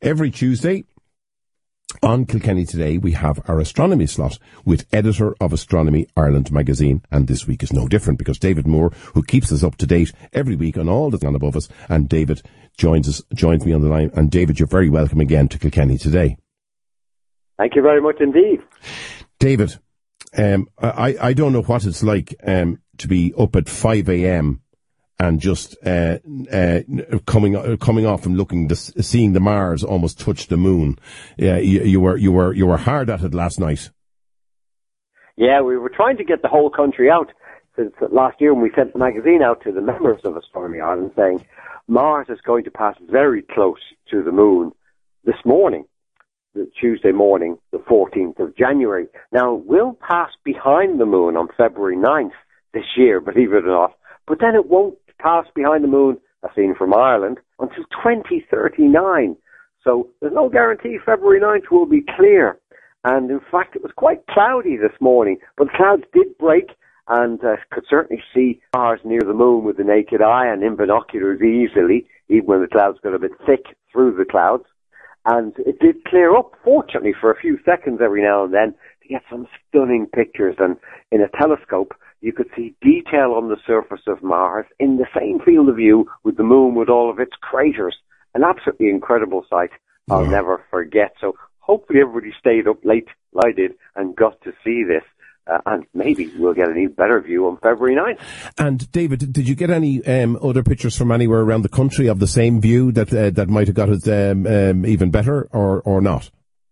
Every Tuesday on Kilkenny Today, we have our astronomy slot with editor of Astronomy Ireland magazine, and this week is no different because David Moore, who keeps us up to date every week on all that's on above us, and David joins me on the line. And David, you're very welcome again to Kilkenny Today. Thank you very much indeed. David, I don't know what it's like to be up at 5 a.m. and just coming off and seeing the Mars almost touch the moon. You were hard at it last night. Yeah, we were trying to get the whole country out since last year when we sent the magazine out to the members of Astronomy Ireland saying Mars is going to pass very close to the moon this morning, the Tuesday morning, the 14th of January. Now, we'll pass behind the moon on February 9th this year, believe it or not, but then it won't pass behind the moon, as seen from Ireland, until 2039. So there's no guarantee February 9th will be clear. And in fact, it was quite cloudy this morning, but the clouds did break and could certainly see Mars near the moon with the naked eye and in binoculars easily, even when the clouds got a bit thick through the clouds. And it did clear up, fortunately, for a few seconds every now and then to get some stunning pictures. And in a telescope, you could see detail on the surface of Mars in the same field of view with the moon with all of its craters. An absolutely incredible sight I'll never forget. So hopefully everybody stayed up late, like I did, and got to see this. And maybe we'll get an even better view on February 9th. And David, did you get any other pictures from anywhere around the country of the same view that might have got it even better or not?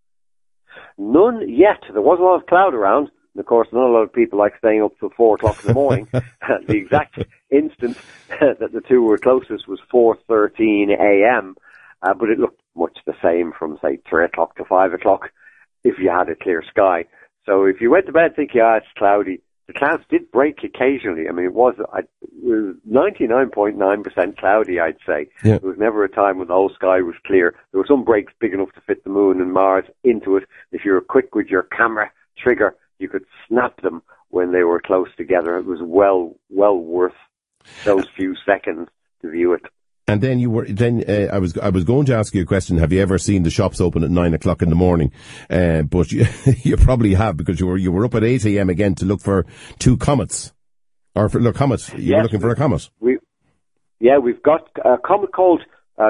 None yet. There was a lot of cloud around. And of course, not a lot of people like staying up till 4 o'clock in the morning. The exact instant that the two were closest was 4:13 a.m., but it looked much the same from, say, 3 o'clock to 5 o'clock if you had a clear sky. So if you went to bed thinking, it's cloudy, the clouds did break occasionally. I mean, it was 99.9% cloudy, I'd say. Yeah. There was never a time when the whole sky was clear. There were some breaks big enough to fit the moon and Mars into it. If you were quick with your camera trigger, you could snap them when they were close together. It was well worth those few seconds to view it. And then I was going to ask you a question. Have you ever seen the shops open at 9 o'clock in the morning? But you probably have, because you were up at 8 a.m. again to look for two comets. Or for comets. You were looking for a comet. We've got a comet called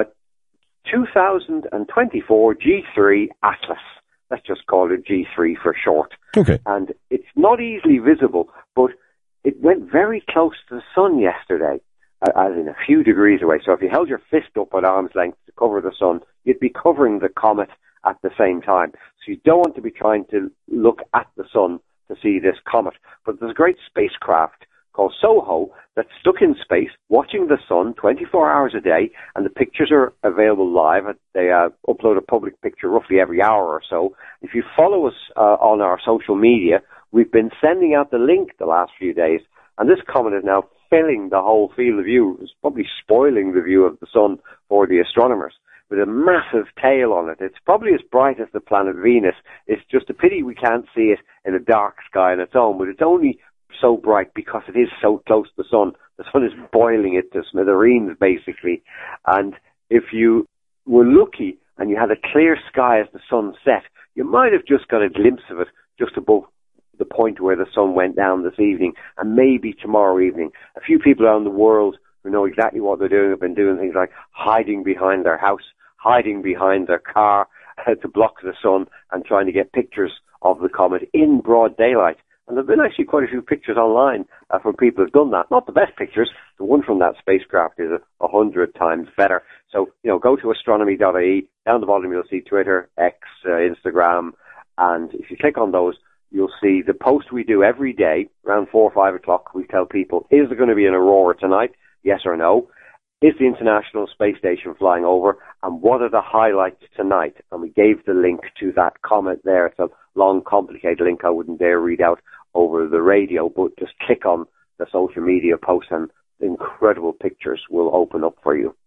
2024 G3 Atlas. Let's just call it G3 for short. Okay. And it's not easily visible, but it went very close to the sun yesterday. As in a few degrees away. So if you held your fist up at arm's length to cover the sun, you'd be covering the comet at the same time. So you don't want to be trying to look at the sun to see this comet. But there's a great spacecraft called SOHO that's stuck in space watching the sun 24 hours a day, and the pictures are available live. They upload a public picture roughly every hour or so. If you follow us on our social media, we've been sending out the link the last few days, and this comet is now filling the whole field of view. It's probably spoiling the view of the sun for the astronomers with a massive tail on it. It's probably as bright as the planet Venus. It's just a pity we can't see it in a dark sky on its own, but it's only so bright because it is so close to the sun. The sun is boiling it to smithereens, basically. And if you were lucky and you had a clear sky as the sun set, you might have just got a glimpse of it just above the point where the sun went down this evening, and maybe tomorrow evening. A few people around the world who know exactly what they're doing have been doing things like hiding behind their house, hiding behind their car to block the sun, and trying to get pictures of the comet in broad daylight. And there have been actually quite a few pictures online from people who've done that. Not the best pictures. The one from that spacecraft is 100 times better. So, go to astronomy.ie. Down the bottom you'll see Twitter, X, Instagram, and if you click on those, you'll see the post we do every day around 4 or 5 o'clock. We tell people, is there going to be an aurora tonight? Yes or no? Is the International Space Station flying over? And what are the highlights tonight? And we gave the link to that comment there. It's a long, complicated link I wouldn't dare read out over the radio, but just click on the social media post and incredible pictures will open up for you.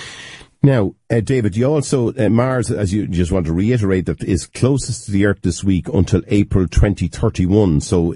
Now, David, you also, Mars, as you just want to reiterate, that is closest to the Earth this week until April 2031. So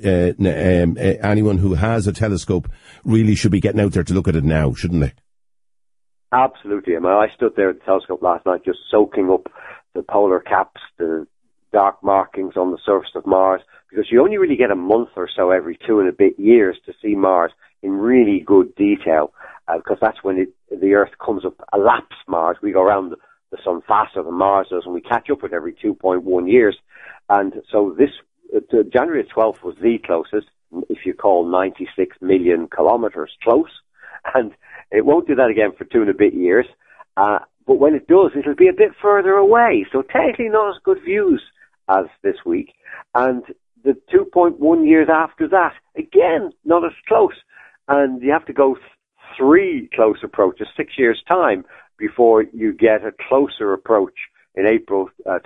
anyone who has a telescope really should be getting out there to look at it now, shouldn't they? Absolutely. I mean, I stood there at the telescope last night just soaking up the polar caps, the dark markings on the surface of Mars, because you only really get a month or so every 2 and a bit years to see Mars in really good detail, because that's when the Earth comes up, elapses Mars. We go around the Sun faster than Mars does, and we catch up with every 2.1 years. And so January 12th was the closest, if you call 96 million kilometers close, and it won't do that again for 2 and a bit years. But when it does, it'll be a bit further away. So technically not as good views as this week. And the 2.1 years after that, again, not as close. And you have to go 3 close approaches, 6 years' time, before you get a closer approach in April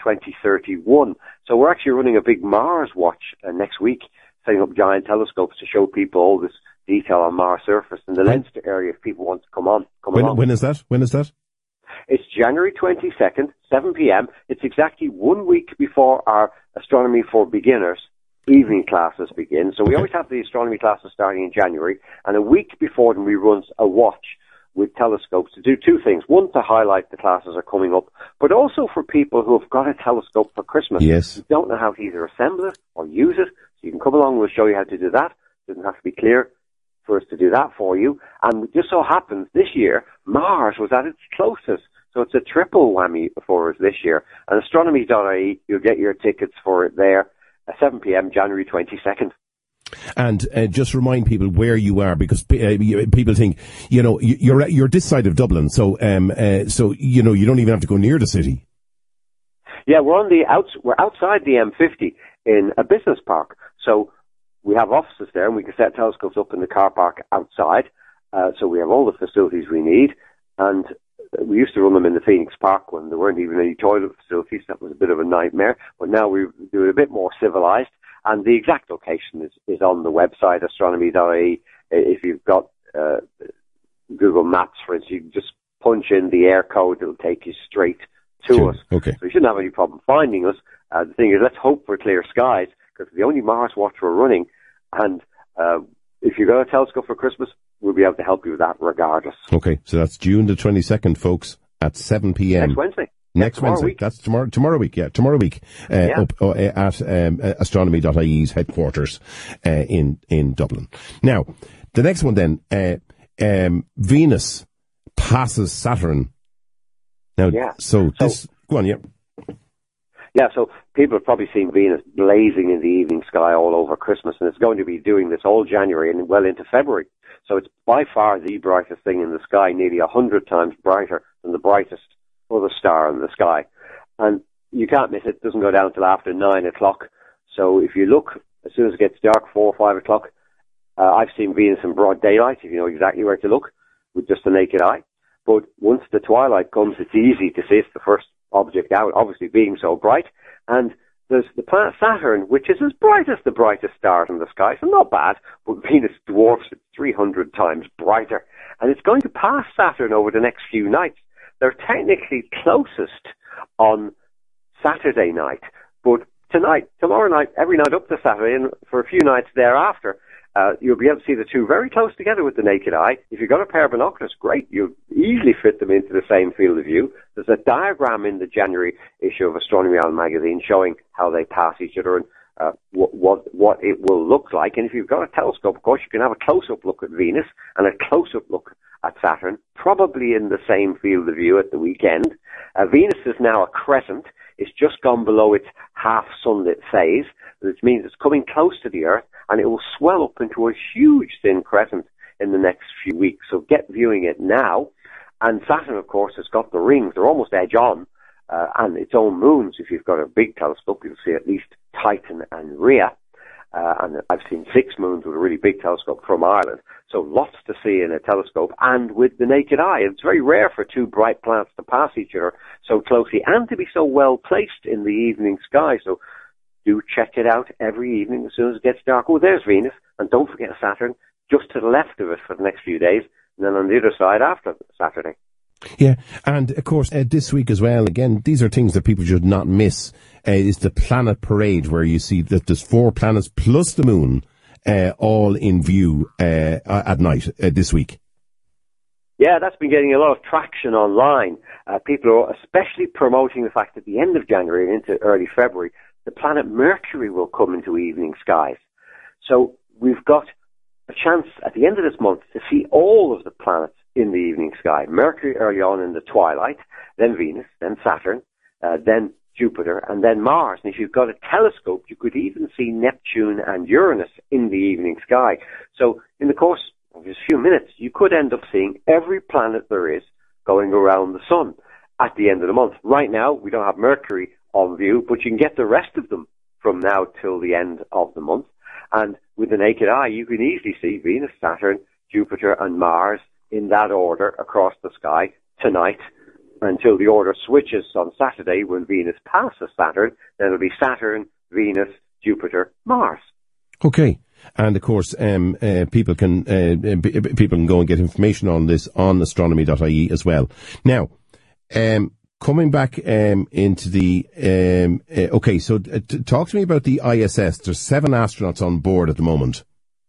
2031. So we're actually running a big Mars watch next week, setting up giant telescopes to show people all this detail on Mars surface and the Leinster area if people want to come along. When is that? It's January 22nd, 7 p.m. It's exactly 1 week before our Astronomy for Beginners evening classes begin. So we always have the astronomy classes starting in January, and a week before them we run a watch with telescopes to do 2 things. One, to highlight the classes are coming up, but also for people who have got a telescope for Christmas. Yes. You don't know how to either assemble it or use it, so you can come along and we'll show you how to do that. It doesn't have to be clear for us to do that for you. And it just so happens this year, Mars was at its closest. So it's a triple whammy for us this year. And astronomy.ie, you'll get your tickets for it there at 7 p.m. January 22nd. And just remind people where you are, because people think, you're this side of Dublin, so you don't even have to go near the city. Yeah, we're outside the M50 in a business park. So we have offices there, and we can set telescopes up in the car park outside. So we have all the facilities we need, and we used to run them in the Phoenix Park when there weren't even any toilet facilities. That was a bit of a nightmare. But now we do it a bit more civilized. And the exact location is on the website, astronomy.ie. If you've got Google Maps, for instance, you can just punch in the air code. It'll take you straight to us. Okay. So you shouldn't have any problem finding us. The thing is, let's hope for clear skies, because the only Mars watch we're running. And if you've got a telescope for Christmas, we'll be able to help you with that regardless. Okay, so that's June the 22nd, folks, at 7 p.m. Next Wednesday. Next Wednesday. Week. That's tomorrow week. Yeah, tomorrow week. Up at astronomy.ie's headquarters in Dublin. Now, the next one then, Venus passes Saturn. Now, so this, go on, yeah. Yeah, so people have probably seen Venus blazing in the evening sky all over Christmas, and it's going to be doing this all January and well into February. So it's by far the brightest thing in the sky, nearly 100 times brighter than the brightest other star in the sky. And you can't miss it. It doesn't go down until after 9 o'clock. So if you look, as soon as it gets dark, 4 or 5 o'clock, I've seen Venus in broad daylight, if you know exactly where to look, with just the naked eye. But once the twilight comes, it's easy to see. It's the first object out, obviously being so bright. And there's the planet Saturn, which is as bright as the brightest stars in the sky, so not bad, but Venus dwarfs it 300 times brighter. And it's going to pass Saturn over the next few nights. They're technically closest on Saturday night, but tomorrow night, every night up to Saturday, and for a few nights thereafter, you'll be able to see the two very close together with the naked eye. If you've got a pair of binoculars, great. You'll easily fit them into the same field of view. There's a diagram in the January issue of Astronomy Island magazine showing how they pass each other and what it will look like. And if you've got a telescope, of course, you can have a close-up look at Venus and a close-up look at Saturn, probably in the same field of view at the weekend. Venus is now a crescent. It's just gone below its half-sunlit phase, which means it's coming close to the Earth, and it will swell up into a huge thin crescent in the next few weeks. So get viewing it now. And Saturn, of course, has got the rings. They're almost edge-on, and its own moons. If you've got a big telescope, you'll see at least Titan and Rhea. And I've seen 6 moons with a really big telescope from Ireland. So lots to see in a telescope and with the naked eye. It's very rare for 2 bright planets to pass each other so closely and to be so well placed in the evening sky. So do check it out every evening as soon as it gets dark. Oh, there's Venus. And don't forget Saturn just to the left of it for the next few days. And then on the other side after Saturday. Yeah, and of course, this week as well, again, these are things that people should not miss, is the Planet Parade, where you see that there's 4 planets plus the moon, all in view at night this week. Yeah, that's been getting a lot of traction online. People are especially promoting the fact that at the end of January and into early February, the planet Mercury will come into evening skies. So we've got a chance at the end of this month to see all of the planets in the evening sky. Mercury early on in the twilight, then Venus, then Saturn, then Jupiter, and then Mars. And if you've got a telescope, you could even see Neptune and Uranus in the evening sky. So in the course of just a few minutes, you could end up seeing every planet there is going around the sun at the end of the month. Right now, we don't have Mercury on view, but you can get the rest of them from now till the end of the month. And with the naked eye, you can easily see Venus, Saturn, Jupiter, and Mars in that order across the sky tonight until the order switches on Saturday when Venus passes Saturn. Then it'll be Saturn, Venus, Jupiter, Mars. Okay. And of course, people can go and get information on this on astronomy.ie as well. Now, coming back into the okay, so talk to me about the ISS. There's 7 astronauts on board at the moment.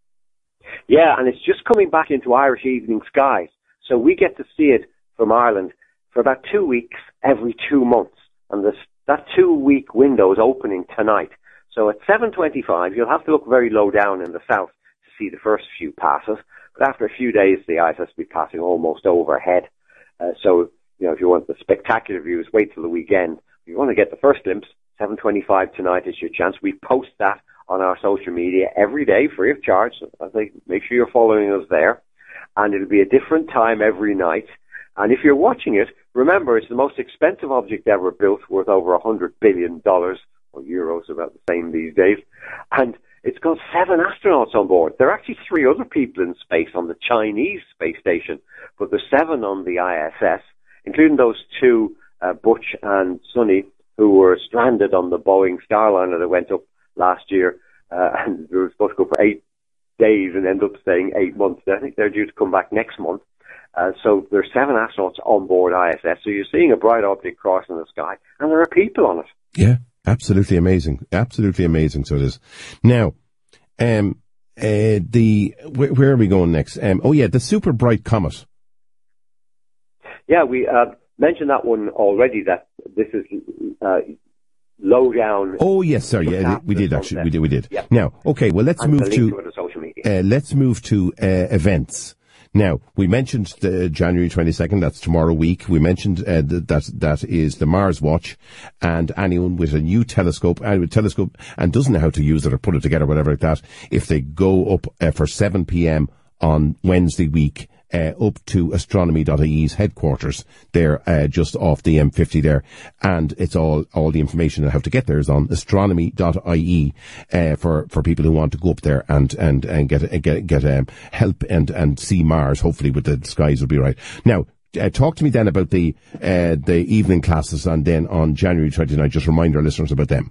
Yeah, and it's just coming back into Irish evening skies. So we get to see it from Ireland for about 2 weeks every 2 months. And that 2-week window is opening tonight. So at 7:25, you'll have to look very low down in the south to see the first few passes. But after a few days, the ISS will be passing almost overhead. So, if you want the spectacular views, wait till the weekend. If you want to get the first glimpse, 7:25 tonight is your chance. We post that on our social media every day, free of charge. So I think make sure you're following us there. And it'll be a different time every night. And if you're watching it, remember, it's the most expensive object ever built, worth over $100 billion, or euros, about the same these days. And it's got 7 astronauts on board. There are actually 3 other people in space on the Chinese space station, but there's 7 on the ISS, including those 2, Butch and Sonny, who were stranded on the Boeing Starliner that went up last year, and they were supposed to go for 8 days and end up staying 8 months. I think they're due to come back next month. So there's 7 astronauts on board ISS. So you're seeing a bright object crossing the sky, and there are people on it. Yeah, absolutely amazing. Absolutely amazing. So it is. Now, where are we going next? The super bright comet. Yeah, we mentioned that one already, that this is low down. Oh yes, sorry, yeah, we did actually. We did. Yeah. Now, okay, well let's move to social media. Let's move to events. Now, we mentioned the January 22nd, that's tomorrow week. We mentioned that is the Mars Watch, and anyone with a new telescope and doesn't know how to use it or put it together, whatever like that, if they go up for 7 p.m. on Wednesday week, up to astronomy.ie's headquarters there, just off the M50 there. And it's all the information on how to get there is on astronomy.ie, for people who want to go up there and get help and see Mars. Hopefully with the skies will be right. Now, talk to me then about the evening classes, and then on January 29th, just remind our listeners about them.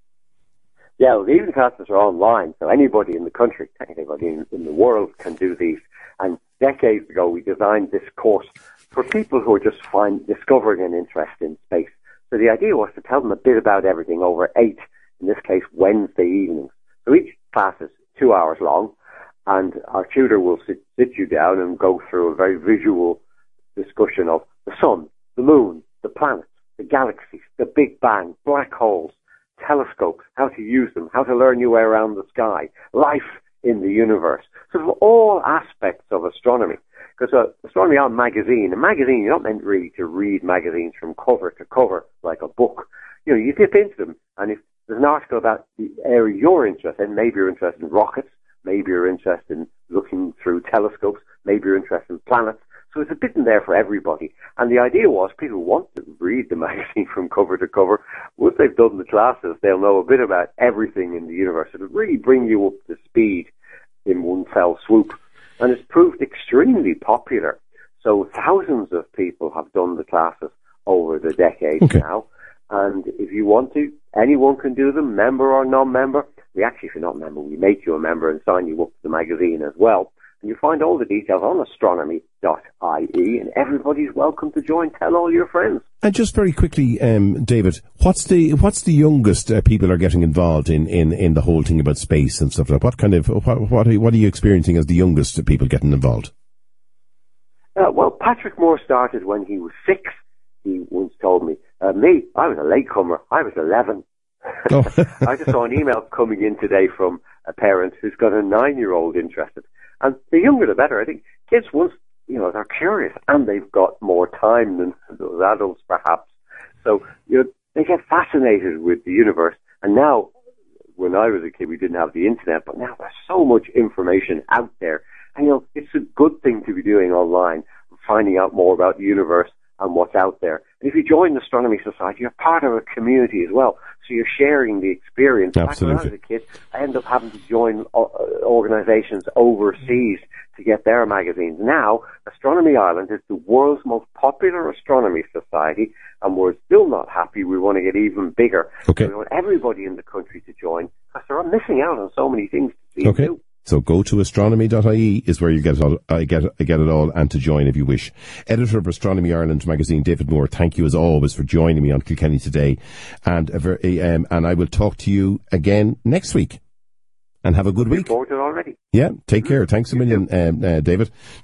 Yeah, well, the evening classes are online, so anybody in the country, anybody in the world can do these. And decades ago, we designed this course for people who are just discovering an interest in space. So the idea was to tell them a bit about everything over 8, in this case, Wednesday evenings. So each class is 2 hours long, and our tutor will sit you down and go through a very visual discussion of the sun, the moon, the planets, the galaxies, the Big Bang, black holes, telescopes, how to use them, how to learn your way around the sky, life in the universe. So all aspects of astronomy. Because Astronomy On magazine, you're not meant really to read magazines from cover to cover like a book. You dip into them, and if there's an article about the area you're interested in, maybe you're interested in rockets, maybe you're interested in looking through telescopes, maybe you're interested in planets. So it's a bit in there for everybody. And the idea was people want to read the magazine from cover to cover. Once they've done the classes, they'll know a bit about everything in the universe. It'll really bring you up to speed in one fell swoop. And it's proved extremely popular. So thousands of people have done the classes over the decades now. And if you want to, anyone can do them, member or non-member. If you're not a member, we make you a member and sign you up to the magazine as well. And you find all the details on astronomy.ie, and everybody's welcome to join. Tell all your friends. And just very quickly, David, what's the youngest people are getting involved in the whole thing about space and stuff like that? What are you experiencing as the youngest people getting involved? Well, Patrick Moore started when he was 6. He once told me. I was a latecomer. I was 11. Oh. I just saw an email coming in today from a parent who's got a 9-year-old interested. And the younger the better. I think kids, once, they're curious and they've got more time than those adults perhaps. So, they get fascinated with the universe. And now, when I was a kid, we didn't have the internet, but now there's so much information out there. And, it's a good thing to be doing online, finding out more about the universe and what's out there. And if you join the Astronomy Society, you're part of a community as well. So you're sharing the experience. Absolutely. Back when I was a kid, I ended up having to join organizations overseas to get their magazines. Now, Astronomy Ireland is the world's most popular astronomy society, and we're still not happy. We want to get even bigger. Okay. We want everybody in the country to join, because they're missing out on so many things to see. Okay. So go to astronomy.ie is where you get it all, and to join if you wish. Editor of Astronomy Ireland magazine, David Moore, thank you as always for joining me on Kilkenny Today. And I will talk to you again next week. And have a good week. Looking forward to it already. Yeah, take care. Thanks a million, David.